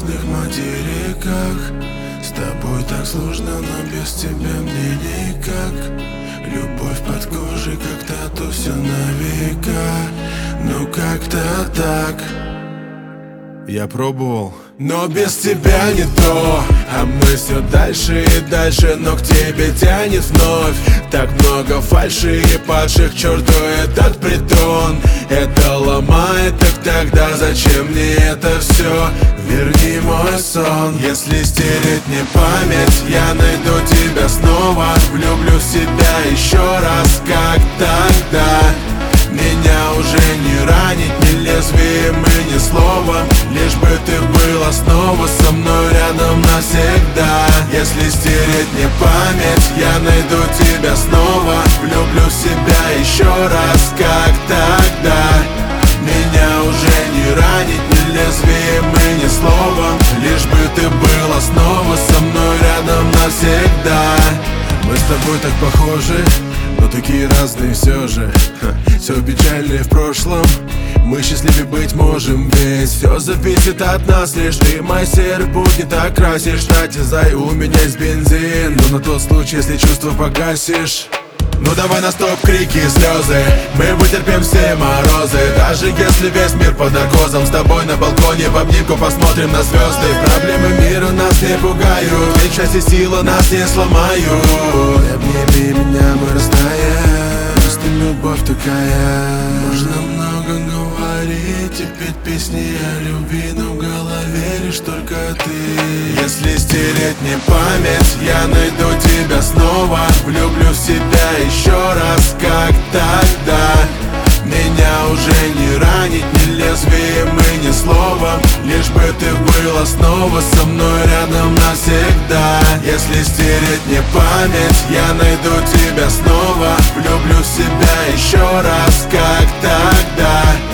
разных материках. С тобой так сложно, но без тебя мне никак. Любовь под кожей, как тату, все на века. Ну как-то так. Я пробовал, но без тебя не то. А мы все дальше и дальше, но к тебе тянет вновь. Так много фальши и падших, черту этот притон. Это ломает, так тогда зачем мне это все? Верни мой сон. Если стереть мне память, я найду тебя снова. Влюблю в себя еще раз, как тогда. Меня уже не ранить ни лезвием и ни словом. Лишь бы ты была снова со мной рядом навсегда. Если стереть мне память, я найду тебя снова. Влюблю в себя еще раз, как тогда. Меня уже не ранить ни лезвием и ни словом. Лишь бы ты была снова со мной рядом навсегда. Мы с тобой так похожи, но такие разные все же. Все печальное в прошлом, мы счастливы быть можем, ведь все зависит от нас. Лишь ты мой серый путь не так красишь. Кстати, зай, у меня есть бензин, но на тот случай, если чувства погасишь. Ну давай на стоп, крики и слезы. Мы вытерпим все морозы. Даже если весь мир под наркозом. С тобой на балконе в обнимку посмотрим на звезды. Проблемы мира нас не пугают, ведь счастье сила нас не сломают. Обними меня, мы растаем. Просто любовь такая. Можно много говорить и петь песни о любви, но в голове лишь только ты. Если стереть мне память, я найду тебя снова. Влюблю в себя еще раз, как тогда. Меня уже не ранить ни лезвием и ни словом. Лишь бы ты была снова со мной рядом навсегда. Если стереть мне память, я найду тебя снова. Влюблю в себя еще раз, как тогда.